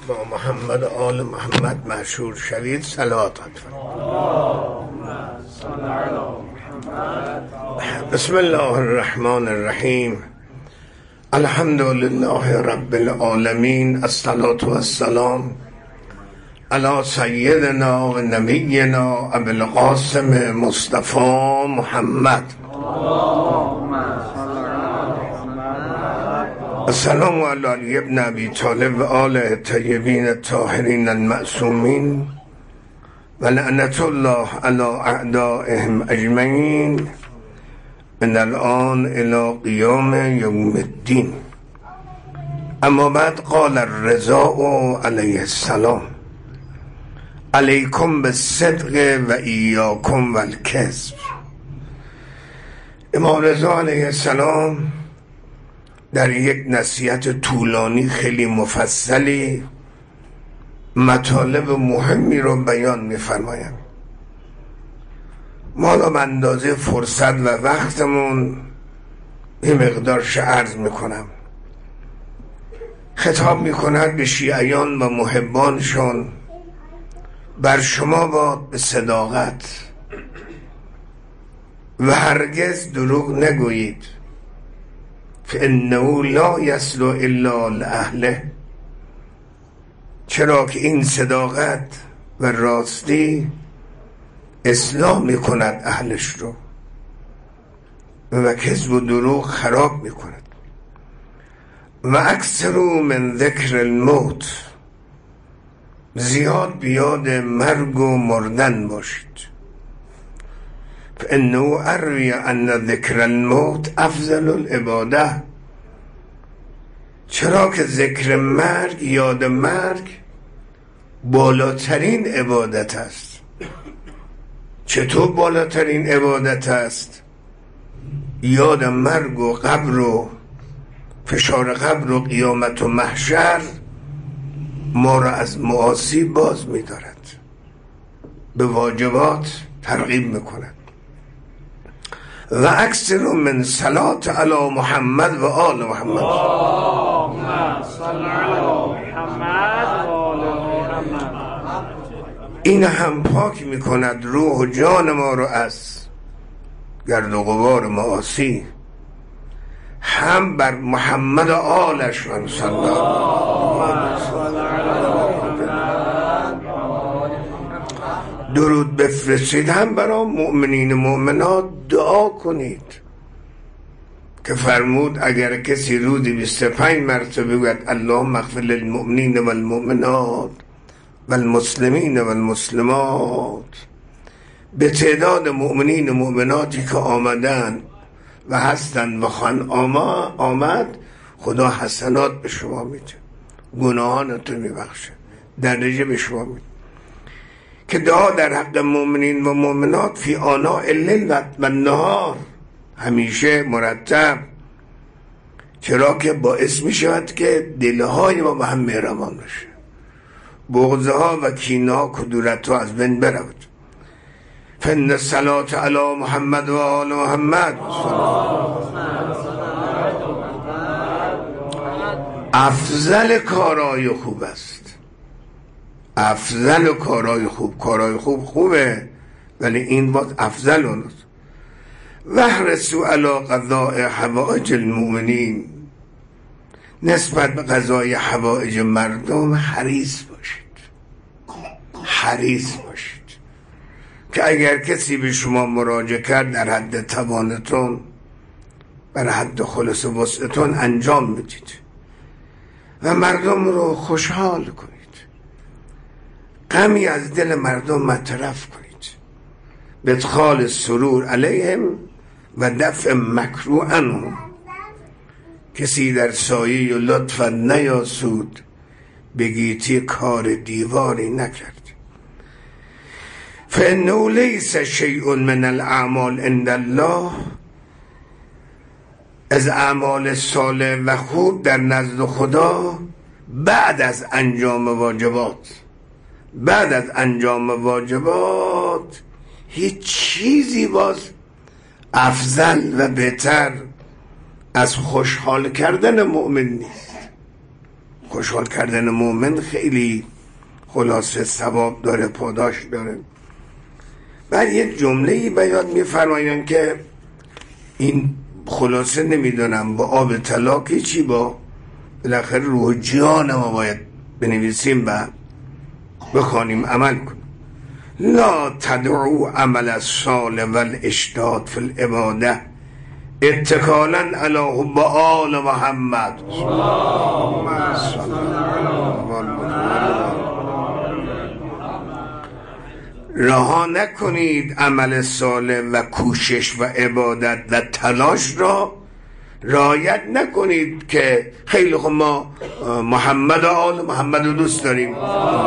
با محمد و آل محمد مشهور شوید. صلوات بسم الله الرحمن الرحیم. الحمد لله رب العالمین. الصلاة والسلام علی سیدنا و نبینا ابی القاسم مصطفی محمد. السلام علی علی ابن ابی طالب و آل الطیبین الطاهرین المعصومین و لعنت الله علی اعدائهم اجمعین من الان الی قیام یوم الدین. اما بعد قال الرضا علیه السلام علیکم بالصدق و ایاکم والکذب. امام رضا علیه السلام در یک نصیحت طولانی خیلی مفصلی مطالب مهمی رو بیان می‌فرمایند. ما به اندازه فرصت و وقتمون این مقدارش عرض میکنم. خطاب میکند به شیعیان و محبانشون: بر شما باد به صداقت و هرگز دروغ نگویید، فانه لا یصل الا لاهله، چرا که این صداقت و راستی اصلاح میکند اهلش رو و کذب و دروغ خراب میکند. و اکثروا من ذکر الموت، زیاد بیاد مرگ و مردن باشید. فانه اروی ان ذکر الموت افضل العباده، چرا که ذکر مرگ، یاد مرگ بالاترین عبادت است. چطور بالاترین عبادت است؟ یاد مرگ و قبر و فشار قبر و قیامت و محشر ما را از معاصی باز می دارد، به واجبات ترغیب میکند. و اکثر من صلات علی محمد و آل محمد. این هم پاک میکند روح و جان ما رو از گرد و غبار معاصی، هم بر محمد و آلش من صلی الله درود بفرستید. هم برای مؤمنین و مؤمنات دعا کنید که فرمود اگر کسی روزی 25 مرتبه بگوید اللهم اغفر للمؤمنین و المؤمنات و المسلمین و المسلمات، به تعداد مؤمنین و مؤمناتی که آمدن و هستن و خواهند آمد، خدا حسنات به شما میده، گناهانتو میبخشه، درجه به شما میده. که دعا در حق مؤمنین و مؤمنات فی آناء اللیل و النهار، همیشه مرتب، چرا که باعث میشود که دلهای ما به هم مهربان بشه، بغضها و کینه‌ها کدورتها از بین برود. فن الصلاة علی محمد و آل محمد افضل کارهای خوب است. افضل کارهای خوب، کارهای خوب خوبه ولی این باز افضل اونست. و احرصوا علی قضاء حوائج المؤمنین، نسبت به قضای حوائج مردم حریص باشید، حریص باشید که اگر کسی به شما مراجعه کرد در حد توانتون، بر حد خلص وسعتون انجام بدید و مردم رو خوشحال کنید، غمی از دل مردم مطرف کنید، به ادخال سرور علیهم و دفع مکروه عنهم. کسی در سایه و لطف نیاسود، به گیتی کار دیواری نکرد. فانه لیس شیء من الاعمال عند الله، از اعمال صالح و خوب در نزد خدا بعد از انجام واجبات، بعد از انجام واجبات هیچ چیزی باز افضل و بهتر از خوشحال کردن مؤمن نیست. خوشحال کردن مومن خیلی خلاصه ثواب داره، پاداش داره. بعد یک جمله‌ای بیان می‌فرمایند که این خلاصه نمیدونم با آب طلاق چی، با بالاخره روح جان ما باید بنویسیم و بخوانیم عمل کنیم. لا تدعو عمل الصالح والاشتاد فی العباده اتکالا علی حب آل محمد. رها نکنید عمل صالح و کوشش و عبادت و تلاش را، رعایت نکنید که خیلی خوب ما محمد و آل محمد رو دوست داریم.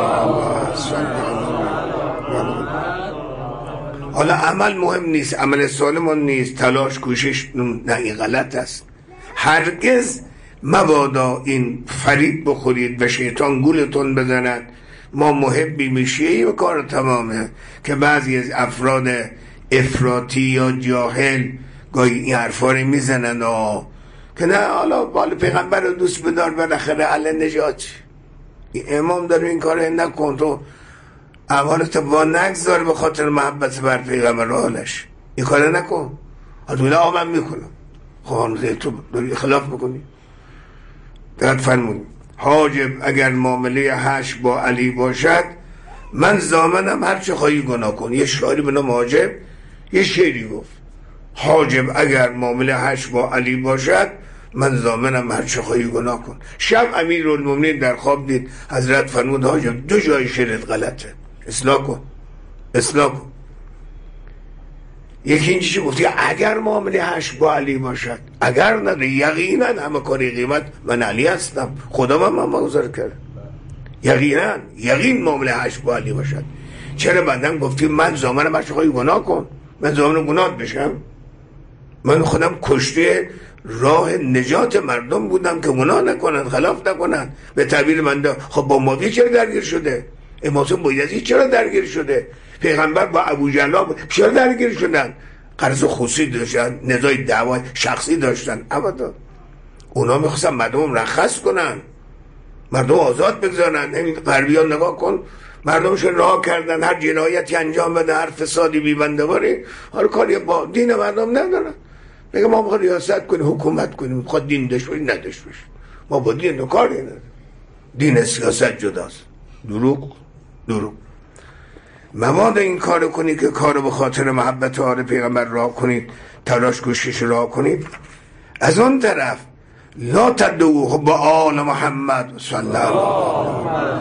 حالا عمل مهم نیست، عمل صالح مهم نیست، تلاش کوشش نه، این غلط است. هرگز مبادا این فریب بخورید و شیطان گولتون بزند ما محبی میشیم، کار تمامه. که بعضی از افراد افراطی یا جاهل گاهی این حرفا رو میزنن که نه حالا پیغمبر رو دوست بدار بالاخره حل نجات. این امام داره این کار نکن، تو اعمالت وا نگذار به خاطر محبت بر پیغمبر حالش، این کار نکن. حالا من میکنم، خب تو داری خلاف میکنی. دقت فرمونی حاجب اگر معامله حشر با علی باشد من ضامنم هر چه خواهی گناه کن. یه شاعری به نام حاجب یه شعری گفت، حاجب اگر معامله حشر با علی باشد من ضامنم هر چه خواهی گناه کن. شب امیرالمومنین در خواب دید حضرت فرمود حاجب دو جای شعرت غلطه، اصلاح کن اصلاح کن. یکی این چیزی گفتی اگر معامله حشر با علی باشد، اگر نه یقینا همه کاری قیمت من علی هستم، خدا من مگذار کرد. یقین معامله حشر با علی باشد. چرا بعدن گفتی من ضامنم هر چه خواهی گناه کن؟ من ضامن گناه بشم؟ من خودم کشته راه نجات مردم بودم که گناه نکنن، خلاف نکنن. به تعبیر من خب با ماویه چرا درگیر شده؟ امام بایزید چرا درگیر شده؟ پیغمبر با ابوجهل چرا درگیر شدن؟ قرض خصوصی داشتن، نزاع دعوا شخصی داشتن. ابدا اونا میخواستن مردم رخص کنن، مردم آزاد بگذارن. همین غربی‌ها نگاه کن، مردمشون رها کردن، هر جنایتی انجام بده، هر فسادی بی‌بنده‌واری، حالا کاری با دین مردم ندارن. میگه ما میخوایم ریاست کنیم، حکومت کنیم، میخواد دین داشته باشه نداشته باشه، ما با دین کاری نداریم. دین سیاست جداست. دروغ. مبادا این کارو کنید که کارو به خاطر محبت آل پیغمبر راه کنید، تلاش کوشش راه کنید. از اون طرف لا تدعوه با آل محمد صلی الله علیه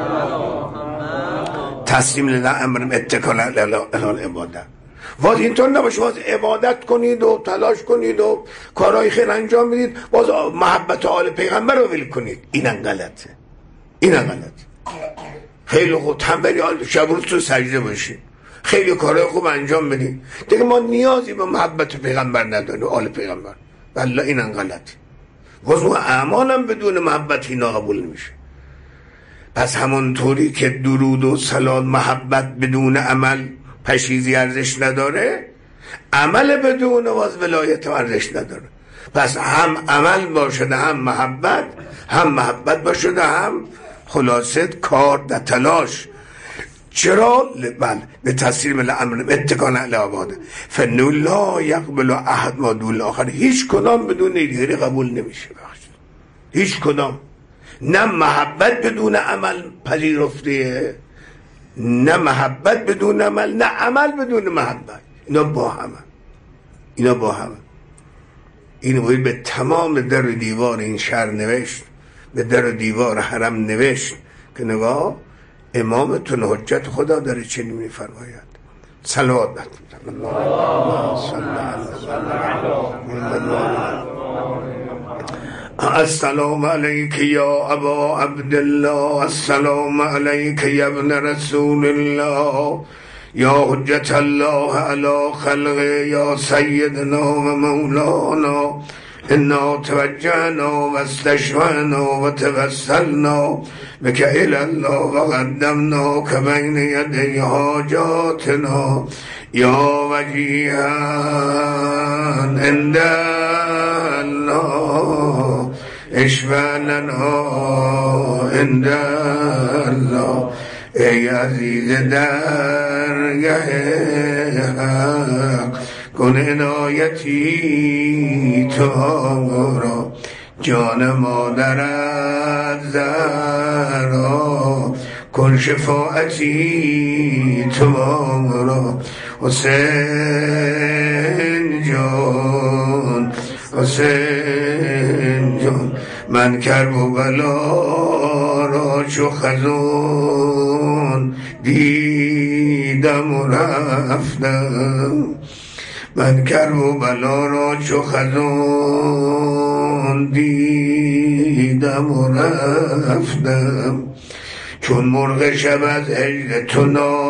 تسلیم للامر اتکال علی العباده. باز اینطور نباشه باز عبادت کنید و تلاش کنید و کارهای خیر انجام بدید باز محبت آل پیغمبر رو ول کنید. اینم غلطه. خیلی خوب تنبلی شب روز تو سجده باشید، خیلی کارهای خوب انجام بدید، دیگه ما نیازی به محبت پیغمبر نداریم، آل پیغمبر. والله اینم غلطه. باز اون اعمالم بدون محبت اینا قبول نمیشه. پس همونطوری که درود و صلات محبت بدون عمل پشیزی ارزش نداره، عمل بدون باز ولایت ارزش نداره. پس هم عمل باشه هم محبت باشه هم خلاصه کار و تلاش. چرا؟ بله به تسلیم الامر اتکان علی عباده فانه لا یقبل احد ما دون الاخر. هیچ کدام بدون دیگری قبول نمیشه. هیچ کدام. نه محبت بدون عمل پذیرفته، نه محبت بدون عمل، نه عمل بدون محبت. اینا با همه. اینو باید به تمام در دیوار این شهر نوشت، به در دیوار حرم نوشت که نگاه امامتون حجت خدا داره چنین میفرماید. صلوات السلام علیک یا ابا عبدالله، السلام علیک یا ابن رسول الله، یا حجت الله علی خلقه، یا سیدنا و مولانا. انا توجهنا و استشفعنا و توسلنا بك الى الله و قدمنا که بین یدی حاجاتنا یا وجیها عند الله اشفع لنا عند الله ای عزیز درگه حق کن عنایتی تو را جان مادرت زهرا کن شفاعتی تو را حسین جان حسین جان من کربلا را چو خزان دیدم و رفتم من کربلا را چو خزان دیدم و رفتم چون مرغ شب از هجر تو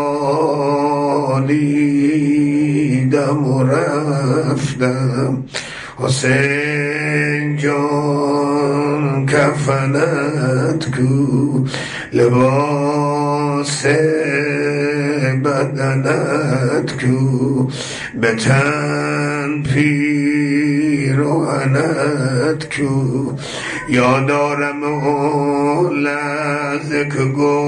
نالیدم و رفتم حسین جان کفنت کو لباس بدنت کو به تن پیراهنت کو یادارم اون لحظه که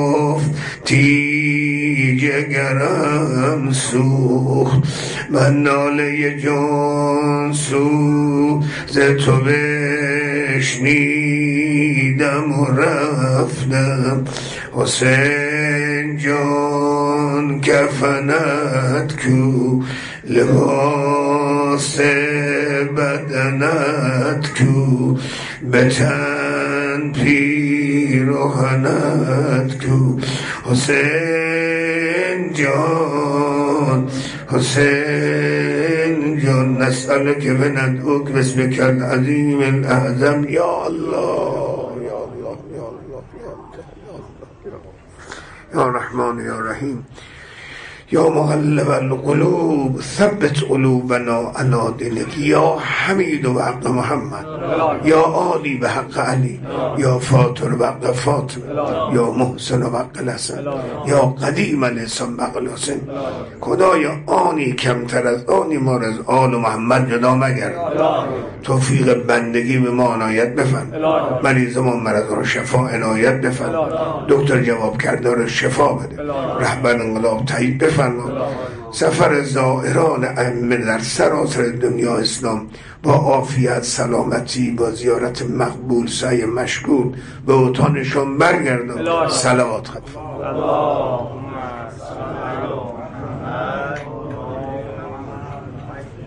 گفتی جگرم سوخت من ناله جان سوز تو بشنیدم و رفتم حسین جان کفنت کو لباس بدنت کو به تن پیراهنت کو حسین جان حسین جان نسألك وندعوك باسمك العظيم الأعظم يا الله يا الله يا الله يا رحمن يا رحيم یا مقلب القلوب ثبت قلوبنا على دینک یا حمید و حق محمد یا عالی به حق علی یا فاطر و حق فاطمه یا محسن و حق الحسن یا قدیم الحسن و حق الحسن خدایا آنی کمتر از آنی ما را از آل محمد جدا مگرد توفیق بندگی به ما عنایت بفرما مریض ما مرض را شفا عنایت بفرما دکتر جواب کرده را شفا بده رهبر انقلاب تایید بفرما سفر زائران ائمه در سراسر دنیا اسلام با عافیت سلامتی با زیارت مقبول سعی مشکور به اوطانشون برگردان صلوات خدمت